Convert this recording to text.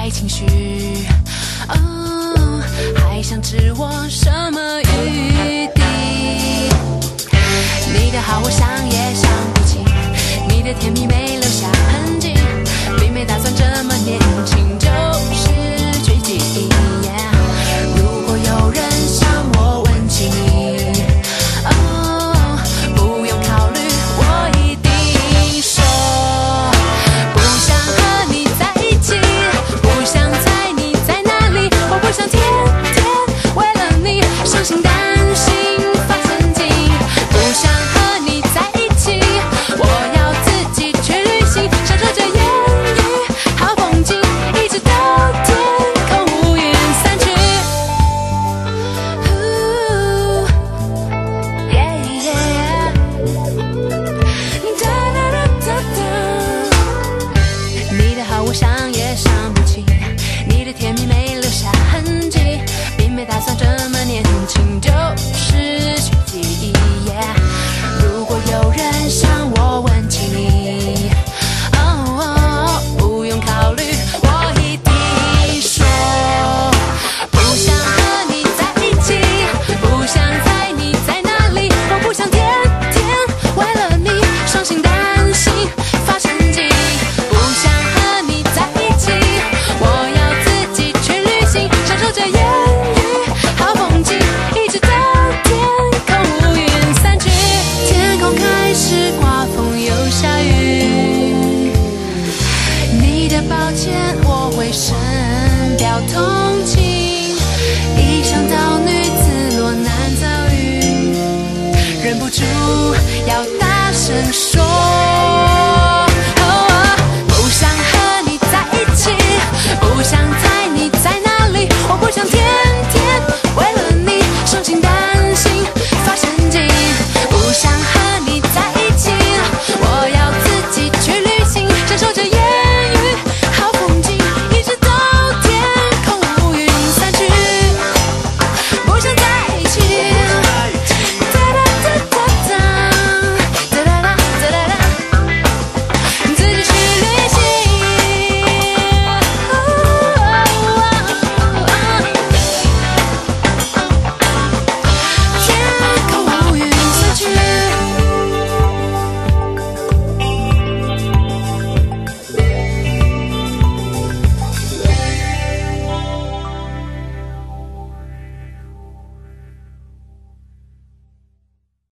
坏情绪。哦，还想置我什么余地？你的好我想也想不起，你的甜蜜没留下痕迹，并没打算这么年轻就失去记忆。如果有人向我问起你，哦，不用考虑，我一定说，不想和你在一起，不想猜你在哪里，我不想天天为了你伤心担心发神经，不想和你在一起，我要自己去旅行，享受着烟雨好风景，一直到天空乌云散去。你的好我想也想不起，你的甜蜜没留下痕迹，并没打算这么年轻就失去记忆。如果有人向我问起你，哦，不用考虑，我一定说，不想和你在一起，不想猜你在哪里，我不想天天为了你伤心担心发神经，不想和你在一起，我要自己去旅行，享受着烟雨好风景，一直到天空乌云散去，天空开始刮风又下雨，你的抱歉我会深表同情，一想到女子落难遭遇，忍不住要大声说。